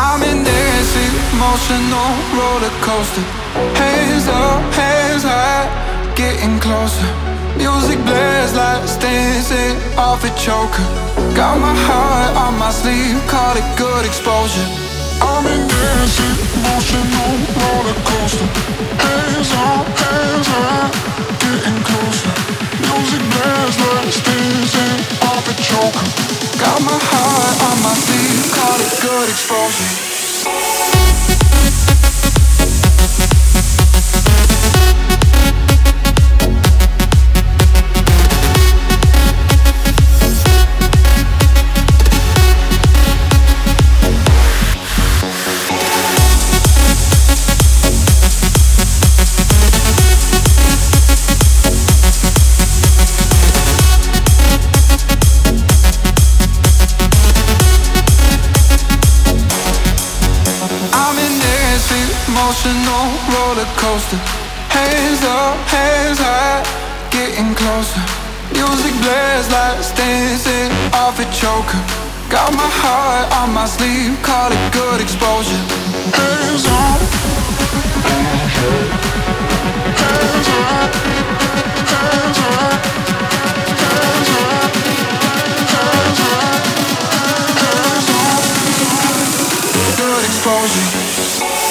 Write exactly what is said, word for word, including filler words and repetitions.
I'm in this emotional roller coaster. Hands up, hands high, getting closer. Music blares like dancing off a choker. Got my heart on my sleeve, call it good exposure. I'm in this emotional roller coaster. Hands up, hands high, getting closer. Music blares like dancing off a choker. Got my heart on my sleeve, call it good exposure. Emotional roller coaster. Hands up, hands high, getting closer. Music blares like dancing off a choker. Got my heart on my sleeve, call it good exposure. Hands up, hands up, hands up, hands up, hands up, hands up, good exposure.